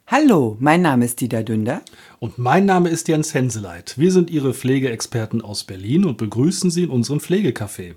Hallo, mein Name ist Dieter Dünder. Und mein Name ist Jens Henseleit. Wir sind Ihre Pflegeexperten aus Berlin und begrüßen Sie in unserem Pflegecafé.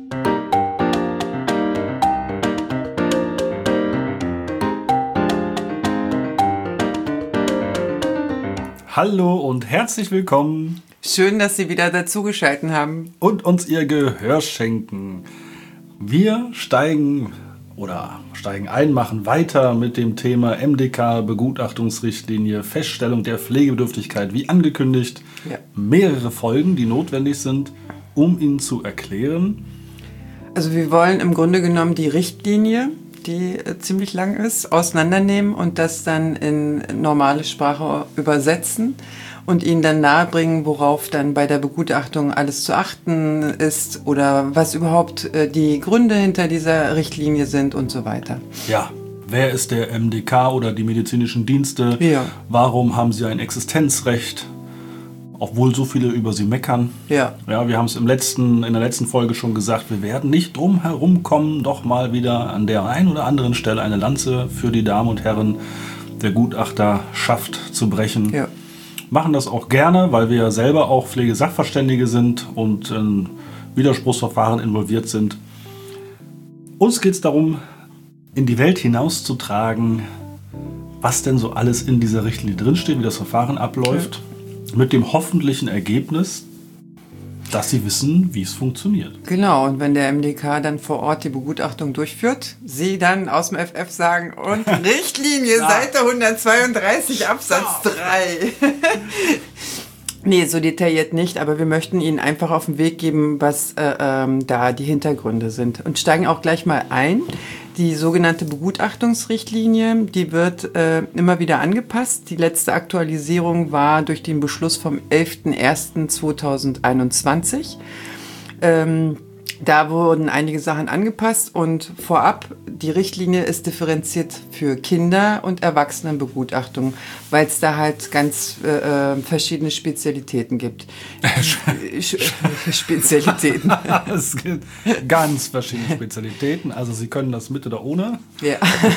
Hallo und herzlich willkommen. Schön, dass Sie wieder dazugeschaltet haben. Und uns Ihr Gehör schenken. Wir steigen ein, machen weiter mit dem Thema MDK, Begutachtungsrichtlinie, Feststellung der Pflegebedürftigkeit, wie angekündigt. Ja. Mehrere Folgen, die notwendig sind, um Ihnen zu erklären. Also wir wollen im Grunde genommen die Richtlinie, die ziemlich lang ist, auseinandernehmen und das dann in normale Sprache übersetzen und Ihnen dann nahebringen, worauf dann bei der Begutachtung alles zu achten ist oder was überhaupt die Gründe hinter dieser Richtlinie sind und so weiter. Ja, wer ist der MDK oder die medizinischen Dienste? Ja. Warum haben sie ein Existenzrecht? Obwohl so viele über sie meckern. Ja, wir haben es in der letzten Folge schon gesagt, wir werden nicht drum herum kommen, doch mal wieder an der einen oder anderen Stelle eine Lanze für die Damen und Herren der Gutachterschaft zu brechen. Ja. Machen das auch gerne, weil wir ja selber auch Pflegesachverständige sind und in Widerspruchsverfahren involviert sind. Uns geht es darum, in die Welt hinauszutragen, was denn so alles in dieser Richtlinie drinsteht, wie das Verfahren abläuft. Ja. Mit dem hoffentlichen Ergebnis, dass Sie wissen, wie es funktioniert. Genau, und wenn der MDK dann vor Ort die Begutachtung durchführt, Sie dann aus dem FF sagen, und Richtlinie, Seite 132, Absatz 3. Nee, so detailliert nicht, aber wir möchten Ihnen einfach auf den Weg geben, was da die Hintergründe sind. Und steigen auch gleich mal ein. Die sogenannte Begutachtungsrichtlinie, die wird immer wieder angepasst. Die letzte Aktualisierung war durch den Beschluss vom 11.01.2021. Da wurden einige Sachen angepasst und vorab, die Richtlinie ist differenziert für Kinder- und Erwachsenenbegutachtung, weil es da halt ganz verschiedene Spezialitäten gibt. Spezialitäten. Es gibt ganz verschiedene Spezialitäten, also Sie können das mit oder ohne. Ja.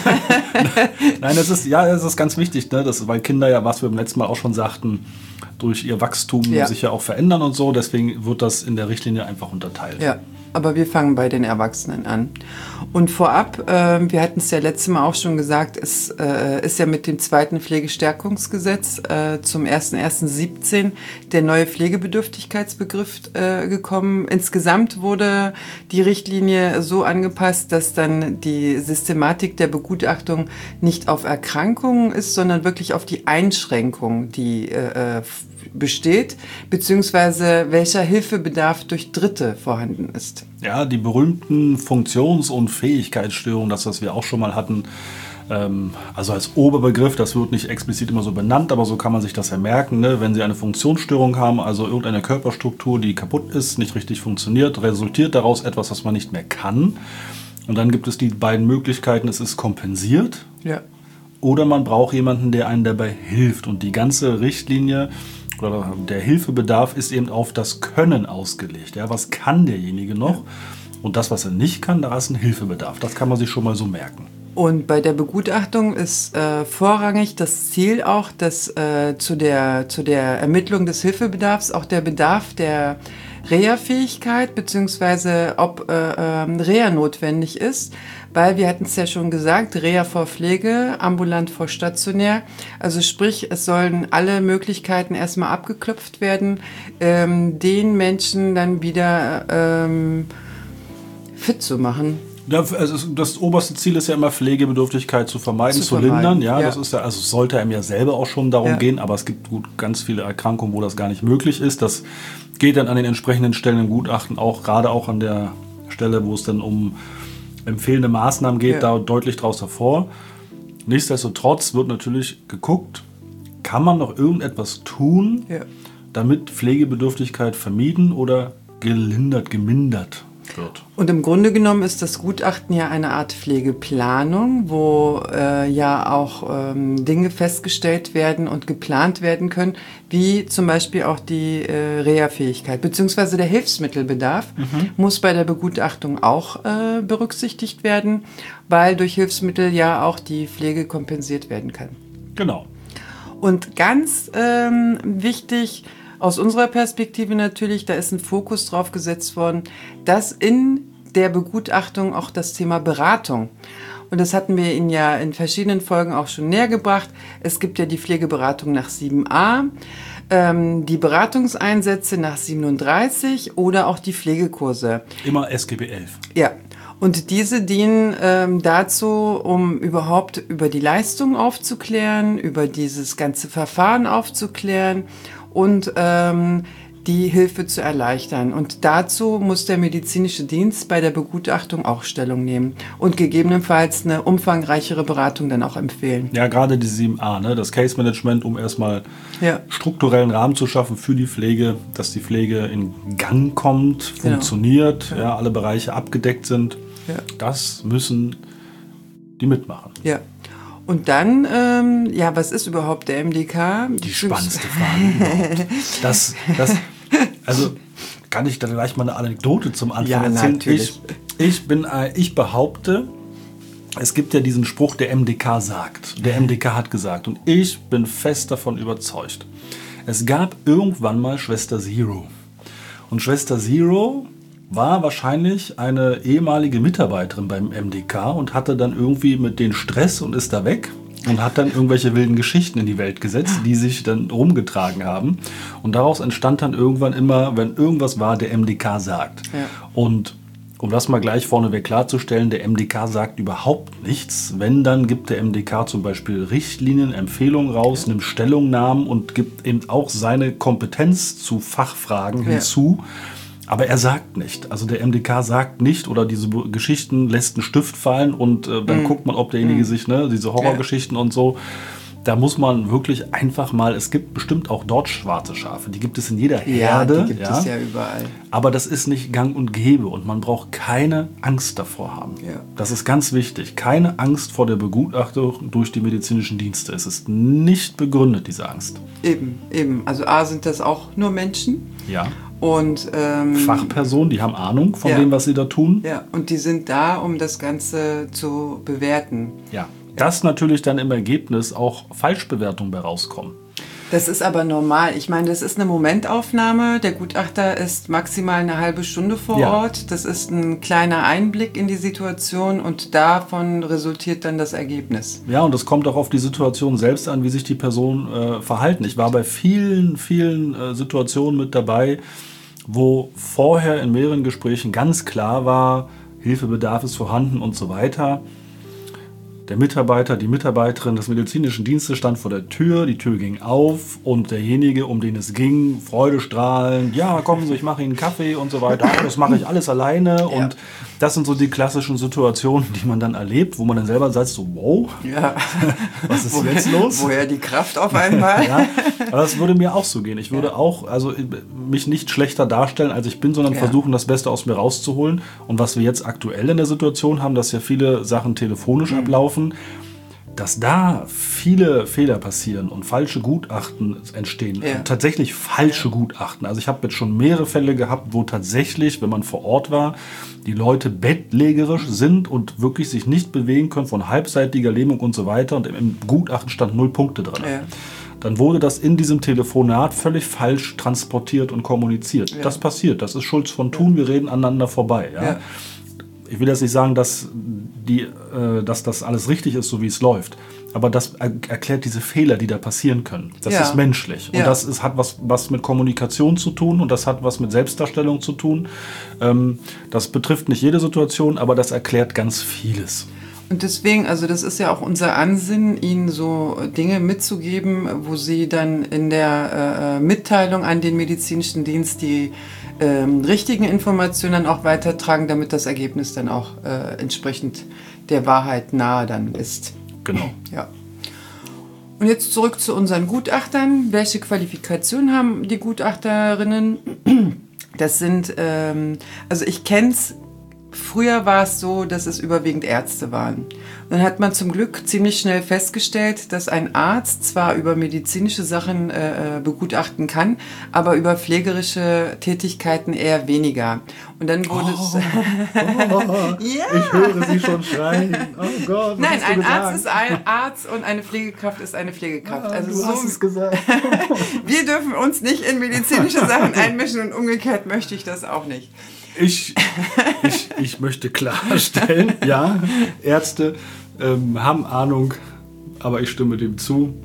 Nein, das ist ganz wichtig, ne? Weil Kinder ja, was wir beim letzten Mal auch schon sagten, durch ihr Wachstum sich ja auch verändern und so, deswegen wird das in der Richtlinie einfach unterteilt. Ja. Aber wir fangen bei den Erwachsenen an. Und vorab, wir hatten es ja letztes Mal auch schon gesagt, es ist ja mit dem zweiten Pflegestärkungsgesetz zum 01.01.17 der neue Pflegebedürftigkeitsbegriff gekommen. Insgesamt wurde die Richtlinie so angepasst, dass dann die Systematik der Begutachtung nicht auf Erkrankungen ist, sondern wirklich auf die Einschränkung, die besteht, beziehungsweise welcher Hilfebedarf durch Dritte vorhanden ist. Ja, die berühmten Funktions- und Fähigkeitsstörungen, das, was wir auch schon mal hatten, also als Oberbegriff, das wird nicht explizit immer so benannt, aber so kann man sich das ja merken, ne? Wenn Sie eine Funktionsstörung haben, also irgendeine Körperstruktur, die kaputt ist, nicht richtig funktioniert, resultiert daraus etwas, was man nicht mehr kann. Und dann gibt es die beiden Möglichkeiten, es ist kompensiert, oder man braucht jemanden, der einen dabei hilft. Und die ganze Richtlinie oder der Hilfebedarf ist eben auf das Können ausgelegt. Ja, was kann derjenige noch? Und das, was er nicht kann, da ist ein Hilfebedarf. Das kann man sich schon mal so merken. Und bei der Begutachtung ist vorrangig das Ziel auch, dass zu der Ermittlung des Hilfebedarfs auch der Bedarf der Reha-Fähigkeit beziehungsweise ob Reha notwendig ist, weil wir hatten es ja schon gesagt, Reha vor Pflege, ambulant vor stationär, also sprich, es sollen alle Möglichkeiten erstmal abgeklopft werden, den Menschen dann wieder fit zu machen. Ja, also das oberste Ziel ist ja immer, Pflegebedürftigkeit zu vermeiden, zu lindern. Ja, das ist ja, also es sollte einem ja selber auch schon darum gehen, aber es gibt ganz viele Erkrankungen, wo das gar nicht möglich ist. Das geht dann an den entsprechenden Stellen im Gutachten auch, gerade auch an der Stelle, wo es dann um empfehlende Maßnahmen geht, da deutlich draus hervor. Nichtsdestotrotz wird natürlich geguckt, kann man noch irgendetwas tun, damit Pflegebedürftigkeit vermieden oder gemindert wird. Und im Grunde genommen ist das Gutachten ja eine Art Pflegeplanung, wo ja auch Dinge festgestellt werden und geplant werden können, wie zum Beispiel auch die Reha-Fähigkeit, beziehungsweise der Hilfsmittelbedarf muss bei der Begutachtung auch berücksichtigt werden, weil durch Hilfsmittel ja auch die Pflege kompensiert werden kann. Genau. Und ganz wichtig aus unserer Perspektive natürlich, da ist ein Fokus drauf gesetzt worden, dass in der Begutachtung auch das Thema Beratung. Und das hatten wir Ihnen ja in verschiedenen Folgen auch schon näher gebracht. Es gibt ja die Pflegeberatung nach 7a, die Beratungseinsätze nach 37 oder auch die Pflegekurse. Immer SGB 11. Ja. Und diese dienen dazu, um überhaupt über die Leistung aufzuklären, über dieses ganze Verfahren aufzuklären und die Hilfe zu erleichtern. Und dazu muss der medizinische Dienst bei der Begutachtung auch Stellung nehmen und gegebenenfalls eine umfangreichere Beratung dann auch empfehlen. Ja, gerade die 7a, ne? Das Case Management, um erstmal strukturellen Rahmen zu schaffen für die Pflege, dass die Pflege in Gang kommt, funktioniert, ja, alle Bereiche abgedeckt sind. Ja. Das müssen die mitmachen. Ja. Und dann, was ist überhaupt der MDK? Die spannendste Frage überhaupt. Also kann ich da gleich mal eine Anekdote zum Anfang erzählen? Natürlich. Ich behaupte, es gibt ja diesen Spruch, der MDK sagt. Der MDK hat gesagt. Und ich bin fest davon überzeugt. Es gab irgendwann mal Schwester Zero. Und Schwester Zero war wahrscheinlich eine ehemalige Mitarbeiterin beim MDK und hatte dann irgendwie mit denen Stress und ist da weg und hat dann irgendwelche wilden Geschichten in die Welt gesetzt, die sich dann rumgetragen haben. Und daraus entstand dann irgendwann immer, wenn irgendwas war, der MDK sagt. Ja. Und um das mal gleich vorneweg klarzustellen, der MDK sagt überhaupt nichts. Wenn, dann gibt der MDK zum Beispiel Richtlinien, Empfehlungen raus, nimmt Stellungnahmen und gibt eben auch seine Kompetenz zu Fachfragen hinzu. Aber er sagt nicht. Also der MDK sagt nicht oder diese Geschichten lässt einen Stift fallen und dann guckt man, ob derjenige sich, diese Horrorgeschichten und so. Da muss man wirklich einfach mal, es gibt bestimmt auch dort schwarze Schafe, die gibt es in jeder Herde. Die gibt es ja überall. Aber das ist nicht gang und gäbe und man braucht keine Angst davor haben. Ja. Das ist ganz wichtig. Keine Angst vor der Begutachtung durch die medizinischen Dienste. Es ist nicht begründet, diese Angst. Eben. Also A, sind das auch nur Menschen. Ja. Und Fachpersonen, die haben Ahnung von dem, was sie da tun. Ja, und die sind da, um das Ganze zu bewerten. Ja, dass natürlich dann im Ergebnis auch Falschbewertungen bei rauskommen. Das ist aber normal. Ich meine, das ist eine Momentaufnahme. Der Gutachter ist maximal eine halbe Stunde vor Ort. Das ist ein kleiner Einblick in die Situation und davon resultiert dann das Ergebnis. Ja, und es kommt auch auf die Situation selbst an, wie sich die Person verhalten. Ich war bei vielen Situationen mit dabei, wo vorher in mehreren Gesprächen ganz klar war, Hilfebedarf ist vorhanden und so weiter. Der Mitarbeiter, die Mitarbeiterin des medizinischen Dienstes stand vor der Tür, die Tür ging auf und derjenige, um den es ging, freudestrahlend, ja, kommen Sie, ich mache Ihnen einen Kaffee und so weiter, das mache ich alles alleine. Ja. Und das sind so die klassischen Situationen, die man dann erlebt, wo man dann selber sagt, so wow, was ist jetzt los? Woher die Kraft auf einmal? Ja, aber das würde mir auch so gehen. Ich würde auch mich nicht schlechter darstellen, als ich bin, sondern versuchen, das Beste aus mir rauszuholen. Und was wir jetzt aktuell in der Situation haben, dass ja viele Sachen telefonisch ablaufen, dass da viele Fehler passieren und falsche Gutachten entstehen. Ja. Tatsächlich falsche Gutachten. Also ich habe jetzt schon mehrere Fälle gehabt, wo tatsächlich, wenn man vor Ort war, die Leute bettlägerisch sind und wirklich sich nicht bewegen können von halbseitiger Lähmung und so weiter. Und im Gutachten stand 0 Punkte drin. Ja. Dann wurde das in diesem Telefonat völlig falsch transportiert und kommuniziert. Ja. Das passiert. Das ist Schulz von Thun. Wir reden aneinander vorbei. Ja. Ich will jetzt nicht sagen, dass das alles richtig ist, so wie es läuft. Aber das erklärt diese Fehler, die da passieren können. Das ist menschlich. Und das hat was mit Kommunikation zu tun und das hat was mit Selbstdarstellung zu tun. Das betrifft nicht jede Situation, aber das erklärt ganz vieles. Und deswegen, also das ist ja auch unser Ansinnen, Ihnen so Dinge mitzugeben, wo Sie dann in der Mitteilung an den medizinischen Dienst die richtigen Informationen auch weitertragen, damit das Ergebnis dann auch entsprechend der Wahrheit nahe dann ist. Genau. Ja. Und jetzt zurück zu unseren Gutachtern. Welche Qualifikationen haben die Gutachterinnen? Das sind, also ich kenne es früher war es so, dass es überwiegend Ärzte waren. Dann hat man zum Glück ziemlich schnell festgestellt, dass ein Arzt zwar über medizinische Sachen begutachten kann, aber über pflegerische Tätigkeiten eher weniger. Und dann wurde es... Ja. Ich höre Sie schon schreien. Oh Gott, nein, ein Arzt ist ein Arzt und eine Pflegekraft ist eine Pflegekraft. Also du hast es gesagt. Wir dürfen uns nicht in medizinische Sachen einmischen und umgekehrt möchte ich das auch nicht. Ich möchte klarstellen, ja, Ärzte haben Ahnung, aber ich stimme dem zu.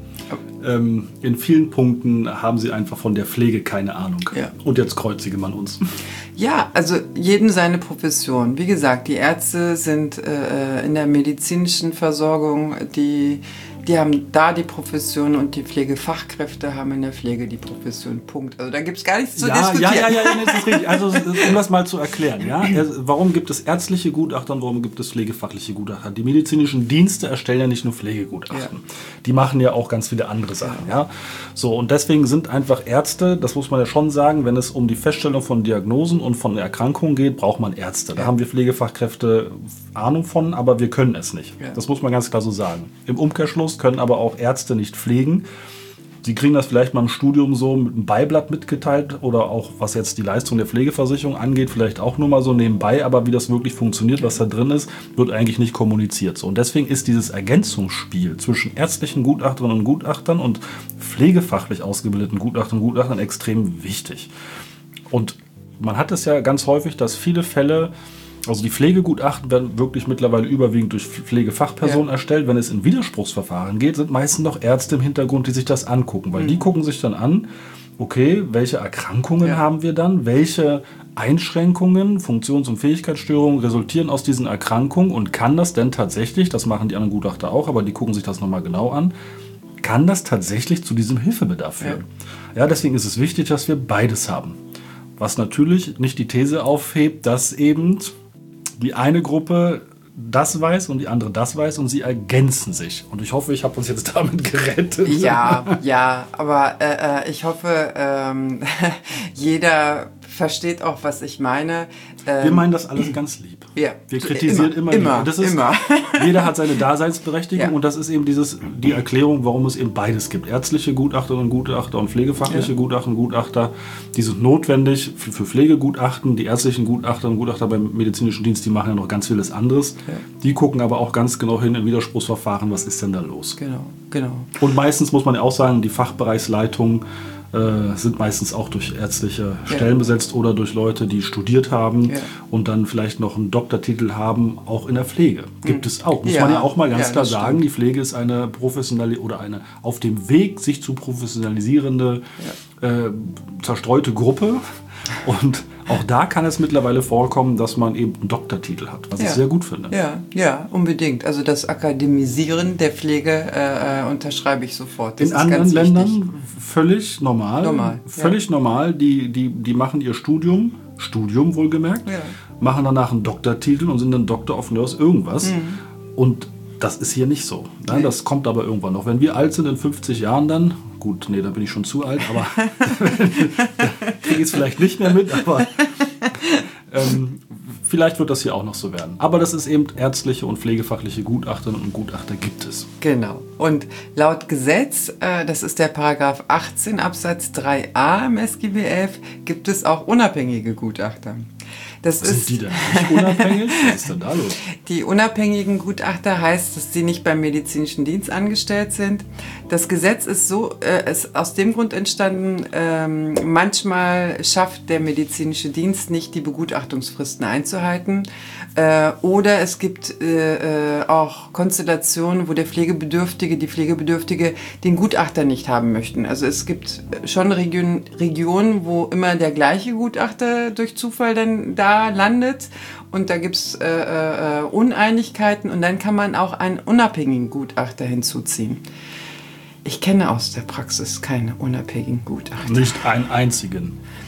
In vielen Punkten haben sie einfach von der Pflege keine Ahnung. Ja. Und jetzt kreuzige man uns. Ja, also jedem seine Profession. Wie gesagt, die Ärzte sind in der medizinischen Versorgung, die haben da die Profession und die Pflegefachkräfte haben in der Pflege die Profession. Punkt. Also da gibt es gar nichts zu diskutieren. Ja, das ist richtig. Also um das mal zu erklären. Ja? Warum gibt es ärztliche Gutachter und warum gibt es pflegefachliche Gutachter? Die medizinischen Dienste erstellen ja nicht nur Pflegegutachten. Ja. Die machen ja auch ganz viele andere Sachen. Ja? So, und deswegen sind einfach Ärzte, das muss man ja schon sagen, wenn es um die Feststellung von Diagnosen und von Erkrankungen geht, braucht man Ärzte. Da haben wir Pflegefachkräfte Ahnung von, aber wir können es nicht. Ja. Das muss man ganz klar so sagen. Im Umkehrschluss können aber auch Ärzte nicht pflegen. Sie kriegen das vielleicht mal im Studium so mit einem Beiblatt mitgeteilt oder auch, was jetzt die Leistung der Pflegeversicherung angeht, vielleicht auch nur mal so nebenbei, aber wie das wirklich funktioniert, was da drin ist, wird eigentlich nicht kommuniziert. So. Und deswegen ist dieses Ergänzungsspiel zwischen ärztlichen Gutachterinnen und Gutachtern und pflegefachlich ausgebildeten Gutachtern und Gutachtern extrem wichtig. Und man hat es ja ganz häufig, dass viele Fälle, also die Pflegegutachten werden wirklich mittlerweile überwiegend durch Pflegefachpersonen erstellt. Wenn es in Widerspruchsverfahren geht, sind meistens noch Ärzte im Hintergrund, die sich das angucken. Weil die gucken sich dann an, okay, welche Erkrankungen haben wir dann, welche Einschränkungen, Funktions- und Fähigkeitsstörungen resultieren aus diesen Erkrankungen und kann das denn tatsächlich, das machen die anderen Gutachter auch, aber die gucken sich das nochmal genau an, kann das tatsächlich zu diesem Hilfebedarf führen? Ja, deswegen ist es wichtig, dass wir beides haben. Was natürlich nicht die These aufhebt, dass eben die eine Gruppe das weiß und die andere das weiß und sie ergänzen sich. Und ich hoffe, ich habe uns jetzt damit gerettet. Ja, aber ich hoffe, jeder versteht auch, was ich meine. Wir meinen das alles ganz lieb. Ja. Wir kritisieren immer. Das ist, immer. Jeder hat seine Daseinsberechtigung und das ist eben die Erklärung, warum es eben beides gibt. Ärztliche Gutachterinnen und Gutachter und pflegefachliche Gutachter und Gutachter, die sind notwendig für Pflegegutachten. Die ärztlichen Gutachter und Gutachter beim medizinischen Dienst, die machen ja noch ganz vieles anderes. Ja. Die gucken aber auch ganz genau hin in Widerspruchsverfahren, was ist denn da los. Genau. Und meistens muss man ja auch sagen, die Fachbereichsleitungen sind meistens auch durch ärztliche Stellen besetzt oder durch Leute, die studiert haben und dann vielleicht noch einen Doktortitel haben, auch in der Pflege. Gibt es auch. Muss man ja auch mal ganz klar sagen, stimmt. Die Pflege ist eine professionelle oder eine auf dem Weg sich zu professionalisierende zerstreute Gruppe. Und auch da kann es mittlerweile vorkommen, dass man eben einen Doktortitel hat, was ich sehr gut finde. Ja, unbedingt. Also das Akademisieren der Pflege unterschreibe ich sofort. Das in anderen Ländern völlig normal. Völlig normal. Die machen ihr Studium wohlgemerkt, machen danach einen Doktortitel und sind dann Doktor of Nurse irgendwas. Und das ist hier nicht so. Ne? Das kommt aber irgendwann noch. Wenn wir alt sind, in 50 Jahren dann, gut, nee, da bin ich schon zu alt, aber kriege ich es vielleicht nicht mehr mit, aber vielleicht wird das hier auch noch so werden. Aber das ist eben ärztliche und pflegefachliche Gutachterinnen und Gutachter gibt es. Genau. Und laut Gesetz, das ist der Paragraph 18 Absatz 3a im SGB 11, gibt es auch unabhängige Gutachter. Was sind die denn nicht unabhängig? Was ist denn da los? Die unabhängigen Gutachter heißt, dass sie nicht beim medizinischen Dienst angestellt sind. Das Gesetz ist aus dem Grund entstanden, manchmal schafft der medizinische Dienst nicht, die Begutachtungsfristen einzuhalten. Oder es gibt auch Konstellationen, wo die Pflegebedürftige den Gutachter nicht haben möchten. Also es gibt schon Regionen, wo immer der gleiche Gutachter durch Zufall dann da landet und da gibt es Uneinigkeiten und dann kann man auch einen unabhängigen Gutachter hinzuziehen. Ich kenne aus der Praxis keine unabhängigen Gutachter. Nicht einen einzigen.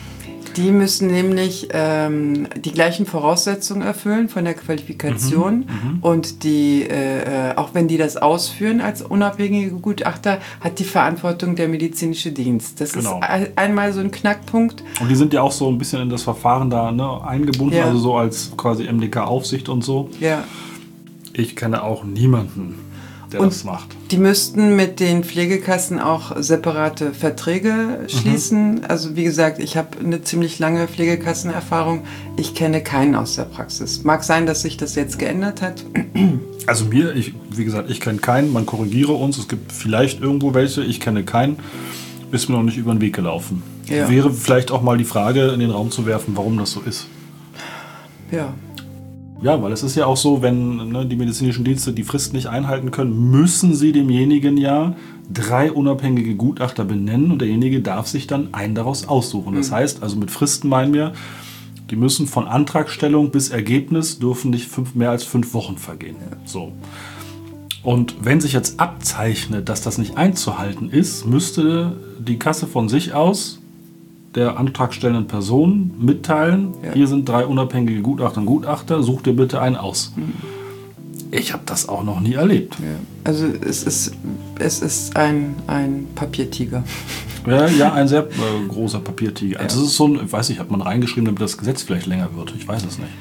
Die müssen nämlich die gleichen Voraussetzungen erfüllen von der Qualifikation und die, auch wenn die das ausführen als unabhängige Gutachter, hat die Verantwortung der medizinische Dienst. Das ist einmal so ein Knackpunkt. Und die sind ja auch so ein bisschen in das Verfahren da eingebunden, also so als quasi MDK-Aufsicht und so. Ja. Ich kenne auch niemanden, der das macht. Die müssten mit den Pflegekassen auch separate Verträge schließen. Also wie gesagt, ich habe eine ziemlich lange Pflegekassenerfahrung. Ich kenne keinen aus der Praxis. Mag sein, dass sich das jetzt geändert hat. Also wie gesagt, ich kenne keinen. Man korrigiere uns. Es gibt vielleicht irgendwo welche. Ich kenne keinen. Ist mir noch nicht über den Weg gelaufen. Ja. Wäre vielleicht auch mal die Frage in den Raum zu werfen, warum das so ist. Ja. Ja, weil es ist ja auch so, wenn die medizinischen Dienste die Frist nicht einhalten können, müssen sie demjenigen ja 3 unabhängige Gutachter benennen und derjenige darf sich dann einen daraus aussuchen. Das heißt, also mit Fristen meinen wir, die müssen von Antragstellung bis Ergebnis dürfen nicht mehr als 5 Wochen vergehen. So. Und wenn sich jetzt abzeichnet, dass das nicht einzuhalten ist, müsste die Kasse von sich aus der antragstellenden Person mitteilen, hier sind 3 unabhängige Gutachter und Gutachter, such dir bitte einen aus. Ich habe das auch noch nie erlebt. Ja. Also es ist ein Papiertiger. Ja, ein sehr großer Papiertiger. Also das ist so ein, ich weiß nicht, hat man reingeschrieben, damit das Gesetz vielleicht länger wird. Ich weiß es nicht.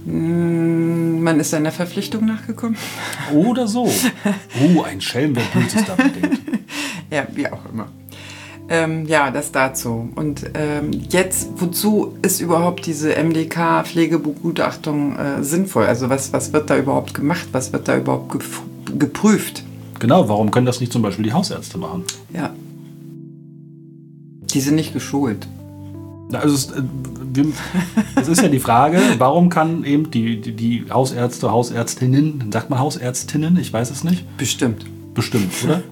Man ist seiner Verpflichtung nachgekommen. Oder so. Ein Schelm, wer Böses da bedenkt. Ja, wie auch immer. Das dazu. Und jetzt, wozu ist überhaupt diese MDK-Pflegebegutachtung sinnvoll? Also was wird da überhaupt gemacht? Was wird da überhaupt geprüft? Genau, warum können das nicht zum Beispiel die Hausärzte machen? Ja. Die sind nicht geschult. Also es ist ja die Frage, warum kann eben die Hausärzte, Hausärztinnen, sagt man Hausärztinnen? Ich weiß es nicht. Bestimmt, oder?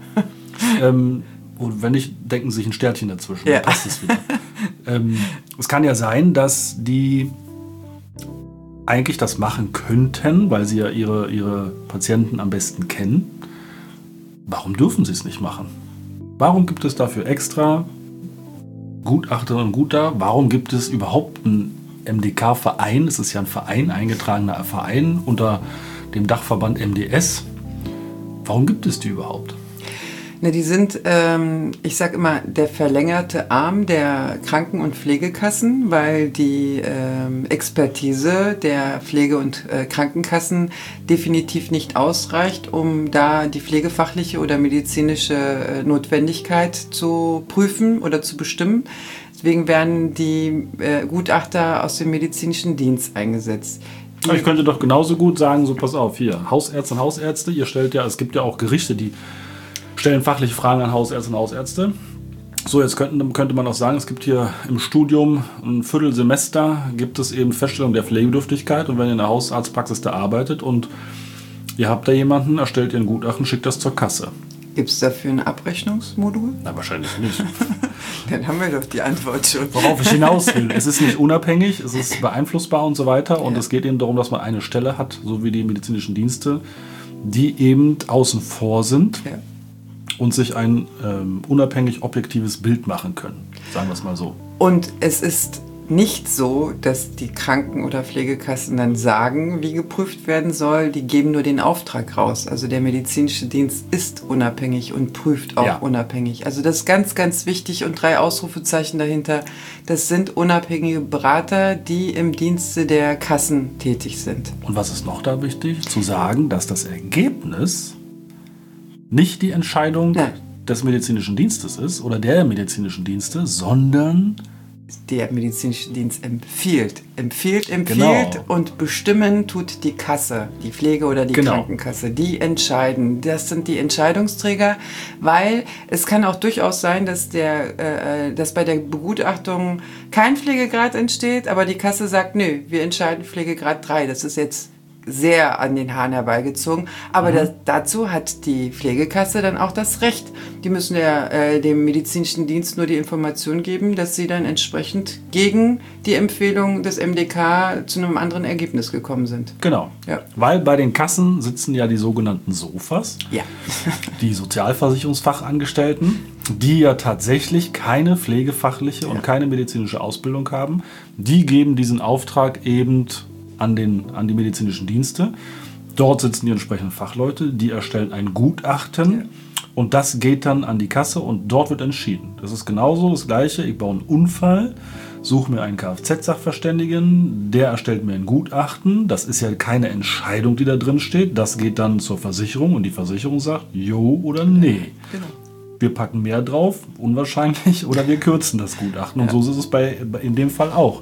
Und wenn nicht, denken Sie sich ein Sternchen dazwischen. Dann passt es wieder. Es kann ja sein, dass die eigentlich das machen könnten, weil sie ja ihre Patienten am besten kennen. Warum dürfen sie es nicht machen? Warum gibt es dafür extra Gutachterinnen und Gutachter? Warum gibt es überhaupt einen MDK-Verein? Es ist ja ein Verein, eingetragener Verein unter dem Dachverband MDS. Warum gibt es die überhaupt? Die sind, ich sage immer, der verlängerte Arm der Kranken- und Pflegekassen, weil die Expertise der Pflege- und Krankenkassen definitiv nicht ausreicht, um da die pflegefachliche oder medizinische Notwendigkeit zu prüfen oder zu bestimmen. Deswegen werden die Gutachter aus dem medizinischen Dienst eingesetzt. Ich könnte doch genauso gut sagen, so pass auf, hier, Hausärzte und Hausärzte, es gibt ja auch Gerichte, die stellen fachliche Fragen an Hausärzte und Hausärzte. So, jetzt könnte man auch sagen, es gibt hier im Studium ein Viertelsemester, gibt es eben Feststellung der Pflegebedürftigkeit und wenn ihr in der Hausarztpraxis da arbeitet und ihr habt da jemanden, erstellt ihr ein Gutachten, schickt das zur Kasse. Gibt es dafür ein Abrechnungsmodul? Na, wahrscheinlich nicht. Dann haben wir doch die Antwort schon. Worauf ich hinaus will, es ist nicht unabhängig, es ist beeinflussbar und so weiter und es geht eben darum, dass man eine Stelle hat, so wie die medizinischen Dienste, die eben außen vor sind. Ja. Und sich ein unabhängig objektives Bild machen können, sagen wir es mal so. Und es ist nicht so, dass die Kranken- oder Pflegekassen dann sagen, wie geprüft werden soll. Die geben nur den Auftrag raus. Also der medizinische Dienst ist unabhängig und prüft auch unabhängig. Also das ist ganz, ganz wichtig und 3 Ausrufezeichen dahinter. Das sind unabhängige Berater, die im Dienste der Kassen tätig sind. Und was ist noch da wichtig? Zu sagen, dass das Ergebnis nicht die Entscheidung des medizinischen Dienstes ist oder der medizinischen Dienste, sondern der medizinische Dienst empfiehlt genau. Und bestimmen tut die Kasse, die Pflege- oder die Krankenkasse. Die entscheiden. Das sind die Entscheidungsträger, weil es kann auch durchaus sein, dass dass bei der Begutachtung kein Pflegegrad entsteht, aber die Kasse sagt, nö, wir entscheiden Pflegegrad 3. Das ist jetzt sehr an den Haaren herbeigezogen. Aber dazu hat die Pflegekasse dann auch das Recht. Die müssen dem medizinischen Dienst nur die Information geben, dass sie dann entsprechend gegen die Empfehlung des MDK zu einem anderen Ergebnis gekommen sind. Genau. Ja. Weil bei den Kassen sitzen ja die sogenannten SOFAs, die Sozialversicherungsfachangestellten. die ja tatsächlich keine pflegefachliche und keine medizinische Ausbildung haben, die geben diesen Auftrag eben an die medizinischen Dienste. Dort sitzen die entsprechenden Fachleute, die erstellen ein Gutachten und das geht dann an die Kasse und dort wird entschieden. Das ist genauso das Gleiche. Ich baue einen Unfall, suche mir einen Kfz-Sachverständigen, der erstellt mir ein Gutachten. Das ist ja keine Entscheidung, die da drin steht. Das geht dann zur Versicherung und die Versicherung sagt, jo oder nee. Genau. Wir packen mehr drauf, unwahrscheinlich, oder wir kürzen das Gutachten. Und so ist es in dem Fall auch.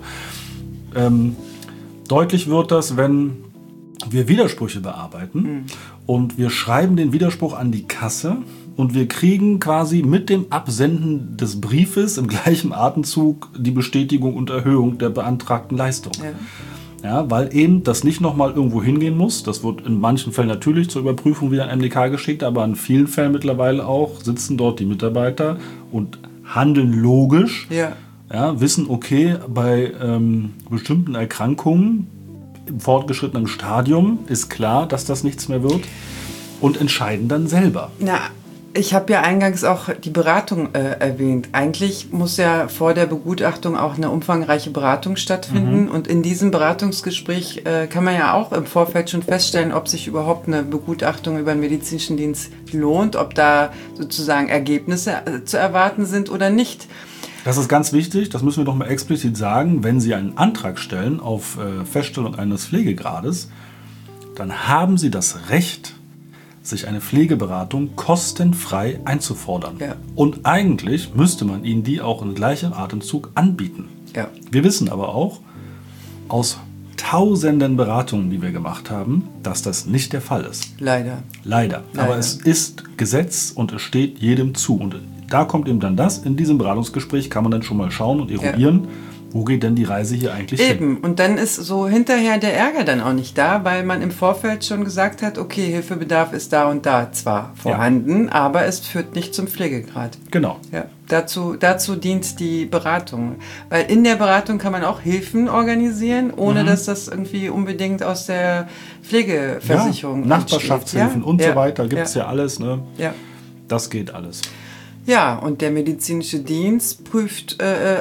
Deutlich wird das, wenn wir Widersprüche bearbeiten und wir schreiben den Widerspruch an die Kasse und wir kriegen quasi mit dem Absenden des Briefes im gleichen Atemzug die Bestätigung und Erhöhung der beantragten Leistung. Ja, weil eben das nicht nochmal irgendwo hingehen muss. Das wird in manchen Fällen natürlich zur Überprüfung wieder an MDK geschickt, aber in vielen Fällen mittlerweile auch sitzen dort die Mitarbeiter und handeln logisch. Ja, wissen, okay, bei bestimmten Erkrankungen im fortgeschrittenen Stadium ist klar, dass das nichts mehr wird und entscheiden dann selber. Na, ich habe ja eingangs auch die Beratung erwähnt. Eigentlich muss ja vor der Begutachtung auch eine umfangreiche Beratung stattfinden und in diesem Beratungsgespräch kann man ja auch im Vorfeld schon feststellen, ob sich überhaupt eine Begutachtung über den medizinischen Dienst lohnt, ob da sozusagen Ergebnisse zu erwarten sind oder nicht. Das ist ganz wichtig, das müssen wir doch mal explizit sagen. Wenn Sie einen Antrag stellen auf Feststellung eines Pflegegrades, dann haben Sie das Recht, sich eine Pflegeberatung kostenfrei einzufordern. Und eigentlich müsste man Ihnen die auch in gleichem Atemzug anbieten. Wir wissen aber auch aus tausenden Beratungen, die wir gemacht haben, dass das nicht der Fall ist. Leider. Aber es ist Gesetz und es steht jedem zu. Und da kommt eben dann das, in diesem Beratungsgespräch kann man dann schon mal schauen und eruieren, wo geht denn die Reise hier eigentlich hin? Und dann ist so hinterher der Ärger dann auch nicht da, weil man im Vorfeld schon gesagt hat, okay, Hilfebedarf ist da und da zwar vorhanden, aber es führt nicht zum Pflegegrad. Genau. Dazu dient die Beratung. Weil in der Beratung kann man auch Hilfen organisieren, ohne dass das irgendwie unbedingt aus der Pflegeversicherung Nachbarschaftshilfen und so weiter, gibt es ja alles. Ne? Das geht alles. Ja, und der medizinische Dienst prüft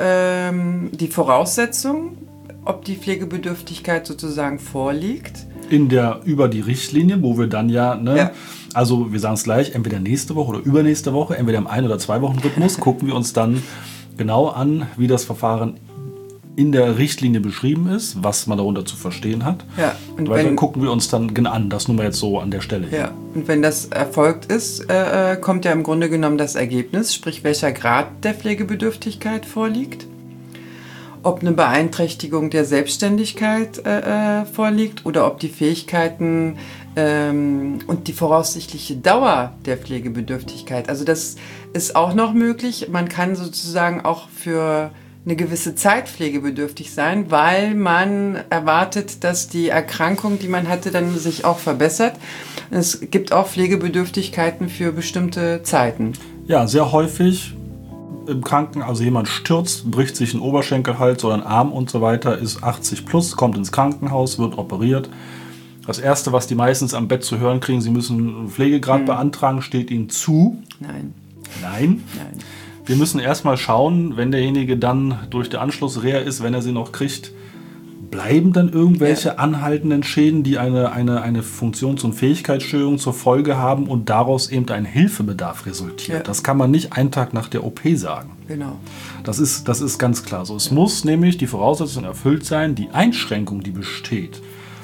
die Voraussetzungen, ob die Pflegebedürftigkeit sozusagen vorliegt. Über die Richtlinie, wo wir dann also wir sagen es gleich, entweder nächste Woche oder übernächste Woche, entweder im 1- oder 2-Wochen-Rhythmus, gucken wir uns dann genau an, wie das Verfahren in der Richtlinie beschrieben ist, was man darunter zu verstehen hat. Und dann gucken wir uns dann an, das nur mal jetzt so an der Stelle. Und wenn das erfolgt ist, kommt ja im Grunde genommen das Ergebnis, sprich welcher Grad der Pflegebedürftigkeit vorliegt, ob eine Beeinträchtigung der Selbstständigkeit vorliegt oder ob die Fähigkeiten und die voraussichtliche Dauer der Pflegebedürftigkeit, also das ist auch noch möglich. Man kann sozusagen auch für eine gewisse Zeit pflegebedürftig sein, weil man erwartet, dass die Erkrankung, die man hatte, dann sich auch verbessert. Es gibt auch Pflegebedürftigkeiten für bestimmte Zeiten. Ja, sehr häufig im Krankenhaus, also jemand stürzt, bricht sich einen Oberschenkelhals oder einen Arm und so weiter, ist 80 plus, kommt ins Krankenhaus, wird operiert. Das Erste, was die meistens am Bett zu hören kriegen, sie müssen einen Pflegegrad beantragen, steht ihnen zu. Nein. Wir müssen erstmal schauen, wenn derjenige dann durch die Anschlussreha ist, wenn er sie noch kriegt, bleiben dann irgendwelche anhaltenden Schäden, die eine Funktions- und Fähigkeitsstörung zur Folge haben und daraus eben ein Hilfebedarf resultiert. Das kann man nicht einen Tag nach der OP sagen. Genau. Das ist ganz klar so. Es muss nämlich die Voraussetzung erfüllt sein, die Einschränkung, die besteht,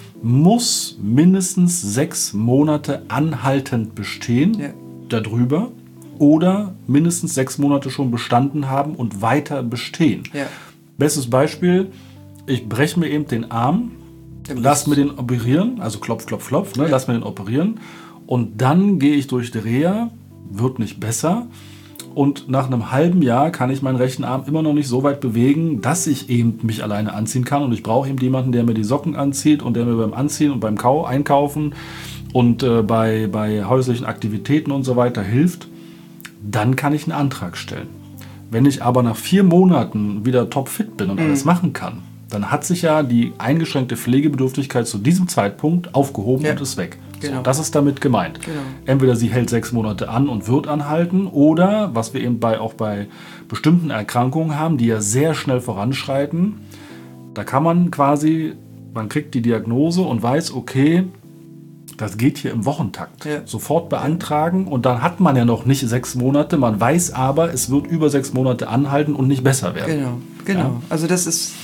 muss mindestens 6 Monate anhaltend bestehen, darüber, oder mindestens 6 Monate schon bestanden haben und weiter bestehen. Bestes Beispiel, ich breche mir eben den Arm, lass mir den operieren, also klopf, lass mir den operieren und dann gehe ich durch die Reha, wird nicht besser und nach einem halben Jahr kann ich meinen rechten Arm immer noch nicht so weit bewegen, dass ich eben mich alleine anziehen kann und ich brauche eben jemanden, der mir die Socken anzieht und der mir beim Anziehen und beim Einkaufen und bei häuslichen Aktivitäten und so weiter hilft. Dann kann ich einen Antrag stellen. Wenn ich aber nach 4 Monaten wieder topfit bin und alles machen kann, dann hat sich ja die eingeschränkte Pflegebedürftigkeit zu diesem Zeitpunkt aufgehoben und ist weg. Genau. So, das ist damit gemeint. Genau. Entweder sie hält 6 Monate an und wird anhalten oder, was wir eben auch bei bestimmten Erkrankungen haben, die ja sehr schnell voranschreiten, da kann man quasi, man kriegt die Diagnose und weiß, okay, das geht hier im Wochentakt. Ja. Sofort beantragen und dann hat man ja noch nicht 6 Monate, man weiß aber, es wird über 6 Monate anhalten und nicht besser werden. Genau. Ja? Also das ist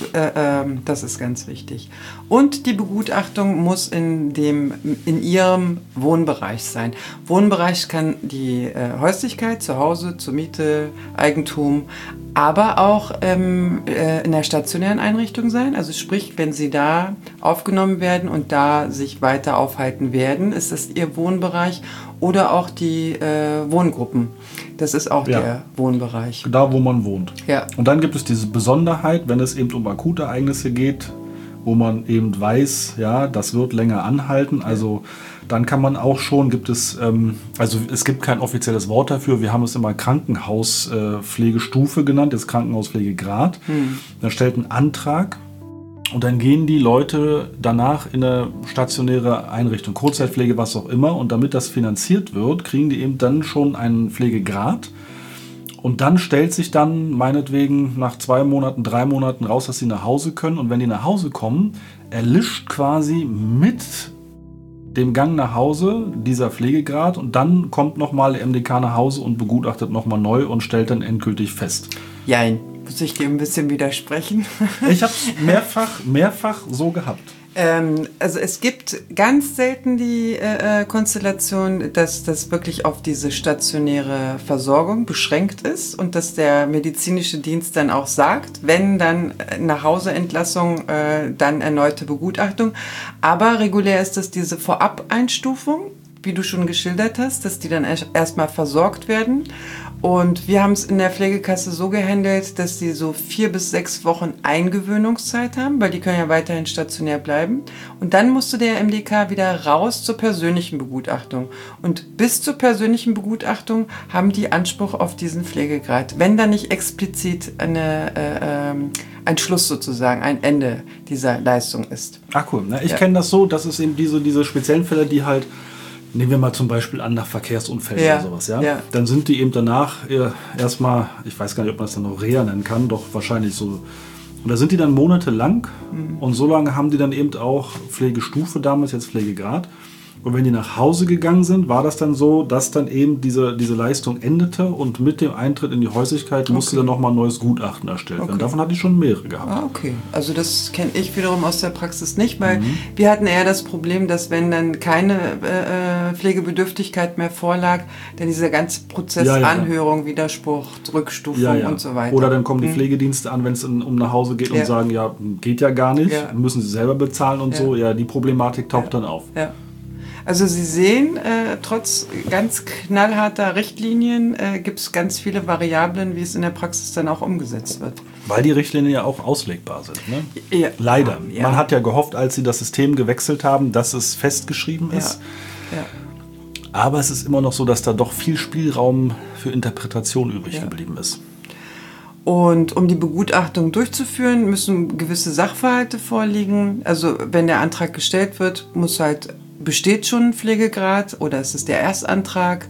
ganz wichtig. Und die Begutachtung muss in Ihrem Wohnbereich sein. Wohnbereich kann die Häuslichkeit, zu Hause, zur Miete, Eigentum, aber auch in der stationären Einrichtung sein. Also sprich, wenn Sie da aufgenommen werden und da sich weiter aufhalten werden, ist das Ihr Wohnbereich oder auch die Wohngruppen. Das ist auch der Wohnbereich. Da, wo man wohnt. Ja. Und dann gibt es diese Besonderheit, wenn es eben um akute Ereignisse geht, wo man eben weiß, ja, das wird länger anhalten. Also dann kann man auch schon, also es gibt kein offizielles Wort dafür, wir haben es immer Krankenhauspflegestufe genannt, jetzt Krankenhauspflegegrad. Dann stellt einen Antrag und dann gehen die Leute danach in eine stationäre Einrichtung, Kurzzeitpflege, was auch immer. Und damit das finanziert wird, kriegen die eben dann schon einen Pflegegrad. Und dann stellt sich dann meinetwegen nach 2 Monaten, 3 Monaten raus, dass sie nach Hause können. Und wenn die nach Hause kommen, erlischt quasi mit dem Gang nach Hause dieser Pflegegrad. Und dann kommt nochmal der MDK nach Hause und begutachtet nochmal neu und stellt dann endgültig fest. Jein, muss ich dir ein bisschen widersprechen? Ich habe es mehrfach so gehabt. Also es gibt ganz selten die Konstellation, dass das wirklich auf diese stationäre Versorgung beschränkt ist und dass der medizinische Dienst dann auch sagt, wenn dann nach Hause-Entlassung, dann erneute Begutachtung. Aber regulär ist das diese Vorab-Einstufung, wie du schon geschildert hast, dass die dann erstmal versorgt werden. Und wir haben es in der Pflegekasse so gehandelt, dass die so 4 bis 6 Wochen Eingewöhnungszeit haben, weil die können ja weiterhin stationär bleiben. Und dann musste der MDK wieder raus zur persönlichen Begutachtung. Und bis zur persönlichen Begutachtung haben die Anspruch auf diesen Pflegegrad, wenn da nicht explizit ein Schluss sozusagen, ein Ende dieser Leistung ist. Ach cool, ne? Ich kenne das so, dass es eben diese speziellen Fälle, die halt, nehmen wir mal zum Beispiel an nach Verkehrsunfällen oder sowas, ja? Dann sind die eben danach erstmal, ich weiß gar nicht, ob man das dann noch Reha nennen kann, doch wahrscheinlich so. Und da sind die dann monatelang und so lange haben die dann eben auch Pflegestufe damals, jetzt Pflegegrad. Und wenn die nach Hause gegangen sind, war das dann so, dass dann eben diese Leistung endete und mit dem Eintritt in die Häuslichkeit musste dann nochmal ein neues Gutachten erstellt werden. Davon hatte ich schon mehrere gehabt. Ah, okay. Also das kenne ich wiederum aus der Praxis nicht, weil wir hatten eher das Problem, dass wenn dann keine Pflegebedürftigkeit mehr vorlag, dann dieser ganze Prozess Anhörung, Widerspruch, Rückstufung und so weiter. Oder dann kommen die Pflegedienste an, wenn es um nach Hause geht und sagen, ja, geht ja gar nicht, müssen sie selber bezahlen und so. Ja, die Problematik taucht dann auf. Ja. Also Sie sehen, trotz ganz knallharter Richtlinien gibt es ganz viele Variablen, wie es in der Praxis dann auch umgesetzt wird. Weil die Richtlinien ja auch auslegbar sind. Ne? Ja. Leider. Ja. Man hat ja gehofft, als sie das System gewechselt haben, dass es festgeschrieben ist. Ja. Aber es ist immer noch so, dass da doch viel Spielraum für Interpretation übrig geblieben ist. Und um die Begutachtung durchzuführen, müssen gewisse Sachverhalte vorliegen. Also wenn der Antrag gestellt wird, besteht schon ein Pflegegrad oder ist es der Erstantrag?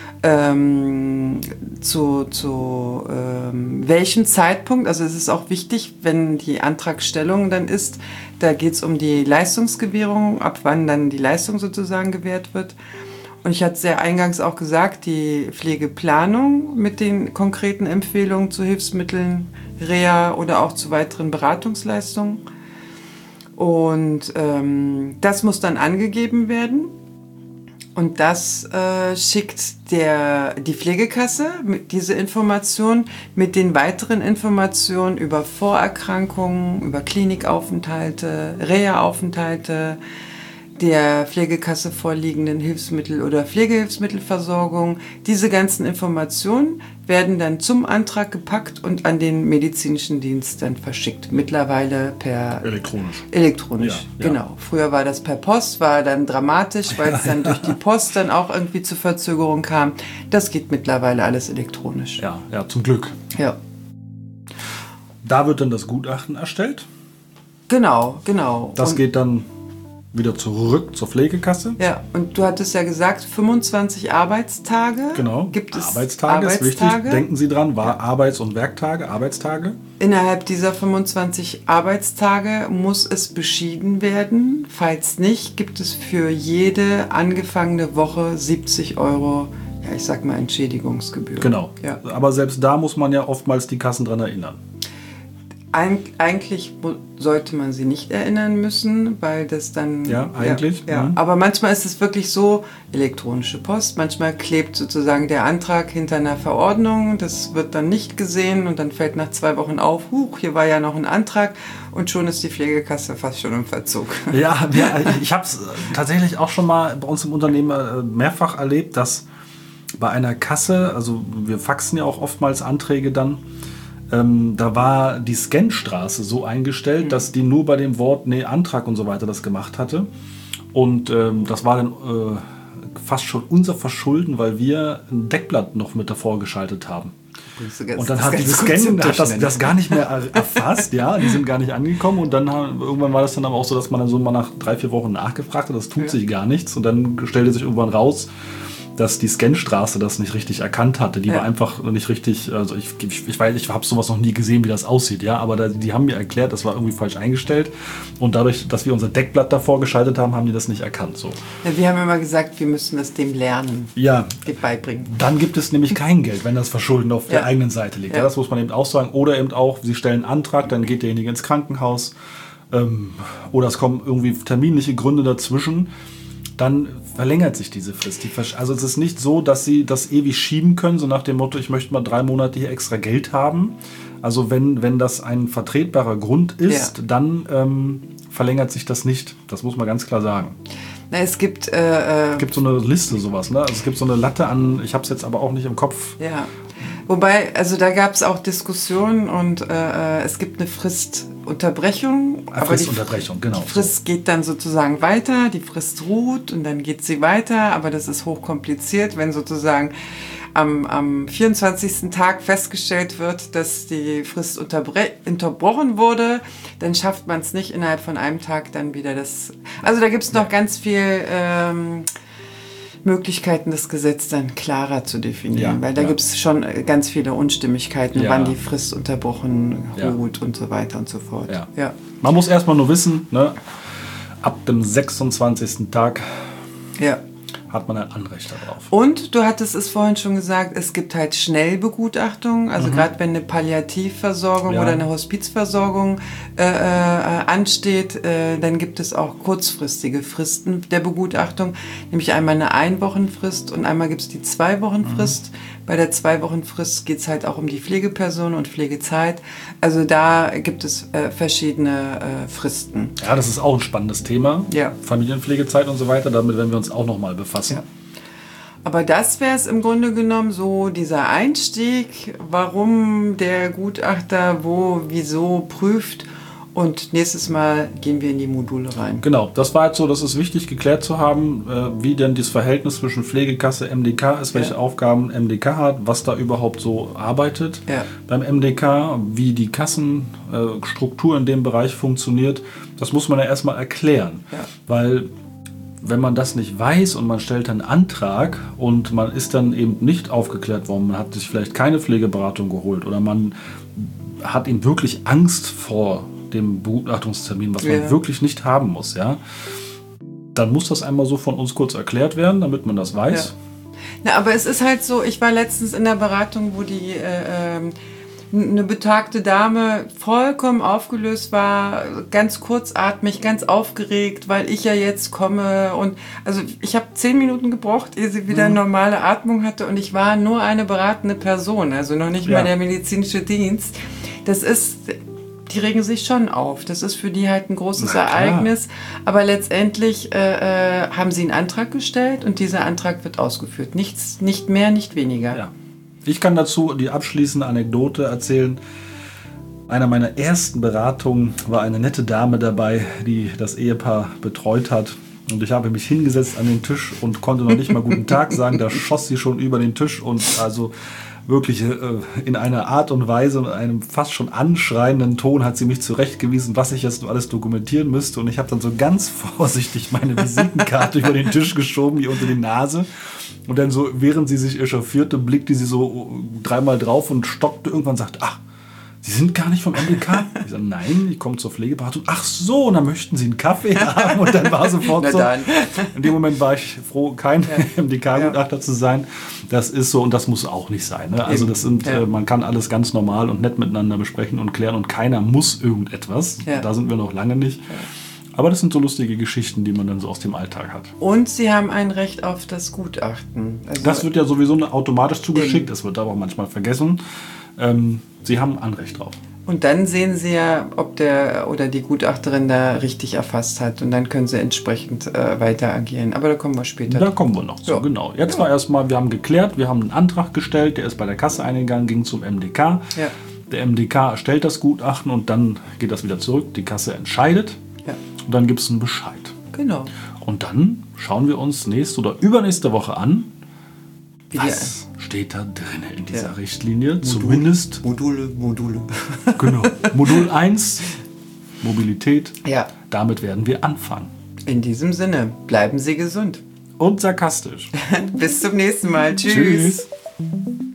Zu welchem Zeitpunkt? Also es ist auch wichtig, wenn die Antragstellung dann ist, da geht es um die Leistungsgewährung, ab wann dann die Leistung sozusagen gewährt wird. Und ich hatte es ja eingangs auch gesagt, die Pflegeplanung mit den konkreten Empfehlungen zu Hilfsmitteln, Reha oder auch zu weiteren Beratungsleistungen. Und das muss dann angegeben werden. Und das schickt die Pflegekasse diese Information mit den weiteren Informationen über Vorerkrankungen, über Klinikaufenthalte, Reha-Aufenthalte, der Pflegekasse vorliegenden Hilfsmittel- oder Pflegehilfsmittelversorgung. Diese ganzen Informationen werden dann zum Antrag gepackt und an den medizinischen Dienst dann verschickt. Mittlerweile per... Elektronisch, ja. Genau. Früher war das per Post, war dann dramatisch, weil es dann durch die Post dann auch irgendwie zu Verzögerungen kam. Das geht mittlerweile alles elektronisch. Ja, zum Glück. Ja. Da wird dann das Gutachten erstellt. Genau. Das geht dann... wieder zurück zur Pflegekasse. Ja, und du hattest ja gesagt, 25 Arbeitstage. Genau. Gibt es Arbeitstage ist wichtig. Denken Sie dran, war Arbeits- und Werktage, Arbeitstage. Innerhalb dieser 25 Arbeitstage muss es beschieden werden. Falls nicht, gibt es für jede angefangene Woche 70 Euro, ja, ich sag mal Entschädigungsgebühr. Genau. Ja. Aber selbst da muss man ja oftmals die Kassen dran erinnern. Eigentlich sollte man sie nicht erinnern müssen, weil das dann... Ja, eigentlich. Ja. Mhm. Aber manchmal ist es wirklich so, elektronische Post, manchmal klebt sozusagen der Antrag hinter einer Verordnung, das wird dann nicht gesehen und dann fällt nach 2 Wochen auf, hier war ja noch ein Antrag und schon ist die Pflegekasse fast schon im Verzug. Ja, ich habe es tatsächlich auch schon mal bei uns im Unternehmen mehrfach erlebt, dass bei einer Kasse, also wir faxen ja auch oftmals Anträge dann, da war die Scanstraße so eingestellt, dass die nur bei dem Wort Antrag und so weiter das gemacht hatte. Und das war dann fast schon unser Verschulden, weil wir ein Deckblatt noch mit davor geschaltet haben. Und dann hat dieses Scan das gar nicht mehr erfasst, ja, die sind gar nicht angekommen und dann irgendwann war das dann aber auch so, dass man dann so mal nach 3-4 Wochen nachgefragt hat, das tut sich gar nichts und dann stellte sich irgendwann raus, dass die Scanstraße das nicht richtig erkannt hatte. Die war einfach nicht richtig, also ich habe sowas noch nie gesehen, wie das aussieht, ja, aber die haben mir erklärt, das war irgendwie falsch eingestellt und dadurch, dass wir unser Deckblatt davor geschaltet haben, haben die das nicht erkannt. So. Ja, wir haben immer gesagt, wir müssen das dem lernen, dem beibringen. Dann gibt es nämlich kein Geld, wenn das Verschulden auf der eigenen Seite liegt. Ja. Das muss man eben auch sagen. Oder eben auch, Sie stellen einen Antrag, dann geht derjenige ins Krankenhaus oder es kommen irgendwie terminliche Gründe dazwischen. Dann verlängert sich diese Frist. Also es ist nicht so, dass Sie das ewig schieben können, so nach dem Motto, ich möchte mal 3 Monate hier extra Geld haben. Also wenn das ein vertretbarer Grund ist, dann verlängert sich das nicht. Das muss man ganz klar sagen. Na, es gibt so eine Liste, sowas. Ne? Also es gibt so eine Latte an, ich habe es jetzt aber auch nicht im Kopf. Ja, wobei, also da gab es auch Diskussionen und es gibt eine Fristunterbrechung. Fristunterbrechung, genau. Die Frist geht dann sozusagen weiter, die Frist ruht und dann geht sie weiter, aber das ist hochkompliziert, wenn sozusagen am 24. Tag festgestellt wird, dass die Frist unterbrochen wurde, dann schafft man es nicht innerhalb von einem Tag dann wieder das... Also da gibt es noch ganz viel Möglichkeiten, das Gesetz dann klarer zu definieren, weil da gibt es schon ganz viele Unstimmigkeiten, wann die Frist unterbrochen ruht und so weiter und so fort. Ja. Ja. Man muss erstmal nur wissen, ne, ab dem 26. Tag hat man ein Anrecht darauf. Und du hattest es vorhin schon gesagt, es gibt halt Schnellbegutachtungen, also gerade wenn eine Palliativversorgung oder eine Hospizversorgung ansteht, dann gibt es auch kurzfristige Fristen der Begutachtung, nämlich einmal eine 1-Wochenfrist und einmal gibt es die 2-Wochenfrist. Bei der 2-Wochenfrist geht es halt auch um die Pflegeperson und Pflegezeit. Also da gibt es verschiedene Fristen. Ja, das ist auch ein spannendes Thema. Ja. Familienpflegezeit und so weiter, damit werden wir uns auch nochmal befassen. Ja. Aber das wäre es im Grunde genommen so, dieser Einstieg, warum der Gutachter wieso prüft. Und nächstes Mal gehen wir in die Module rein. Genau, das war jetzt so, das ist wichtig geklärt zu haben, wie denn das Verhältnis zwischen Pflegekasse, MDK ist, welche Aufgaben MDK hat, was da überhaupt so arbeitet beim MDK, wie die Kassenstruktur in dem Bereich funktioniert. Das muss man ja erstmal erklären, weil wenn man das nicht weiß und man stellt einen Antrag und man ist dann eben nicht aufgeklärt worden, man hat sich vielleicht keine Pflegeberatung geholt oder man hat eben wirklich Angst vor dem Begutachtungstermin, was man wirklich nicht haben muss, dann muss das einmal so von uns kurz erklärt werden, damit man das weiß. Ja. Na, aber es ist halt so, ich war letztens in der Beratung, wo eine betagte Dame vollkommen aufgelöst war, ganz kurzatmig, ganz aufgeregt, weil ich ja jetzt komme und also ich habe 10 Minuten gebraucht, ehe sie wieder normale Atmung hatte und ich war nur eine beratende Person, also noch nicht mal der medizinische Dienst. Die regen sich schon auf. Das ist für die halt ein großes Ereignis. Aber letztendlich haben sie einen Antrag gestellt und dieser Antrag wird ausgeführt. Nicht mehr, nicht weniger. Ja. Ich kann dazu die abschließende Anekdote erzählen. Einer meiner ersten Beratungen war eine nette Dame dabei, die das Ehepaar betreut hat. Und ich habe mich hingesetzt an den Tisch und konnte noch nicht mal guten Tag sagen. Da schoss sie schon über den Tisch und also wirklich in einer Art und Weise, in einem fast schon anschreienden Ton hat sie mich zurechtgewiesen, was ich jetzt alles dokumentieren müsste. Und ich habe dann so ganz vorsichtig meine Visitenkarte über den Tisch geschoben, hier unter die Nase. Und dann so, während sie sich echauffierte, blickte sie so 3-mal drauf und stockte irgendwann und sagte, ach, Sie sind gar nicht vom MDK? Ich sage, nein, ich komme zur Pflegeberatung. Ach so, und dann möchten Sie einen Kaffee haben? Und dann war sofort so. In dem Moment war ich froh, kein MDK-Gutachter zu sein. Das ist so und das muss auch nicht sein. Ne? Also das sind, man kann alles ganz normal und nett miteinander besprechen und klären und keiner muss irgendetwas. Ja. Da sind wir noch lange nicht. Aber das sind so lustige Geschichten, die man dann so aus dem Alltag hat. Und Sie haben ein Recht auf das Gutachten. Also das wird ja sowieso automatisch zugeschickt. Das wird aber auch manchmal vergessen. Sie haben Anrecht drauf. Und dann sehen Sie ja, ob der oder die Gutachterin da richtig erfasst hat. Und dann können Sie entsprechend weiter agieren. Aber da kommen wir später. Da kommen wir noch zu, genau. Jetzt war erstmal, wir haben geklärt, wir haben einen Antrag gestellt, der ist bei der Kasse eingegangen, ging zum MDK. Ja. Der MDK erstellt das Gutachten und dann geht das wieder zurück. Die Kasse entscheidet. Ja. Und dann gibt es einen Bescheid. Genau. Und dann schauen wir uns nächste oder übernächste Woche an, was steht da drin in dieser Richtlinie? Zumindest Module. Genau. Modul 1, Mobilität. Ja. Damit werden wir anfangen. In diesem Sinne, bleiben Sie gesund. Und sarkastisch. Bis zum nächsten Mal. Tschüss.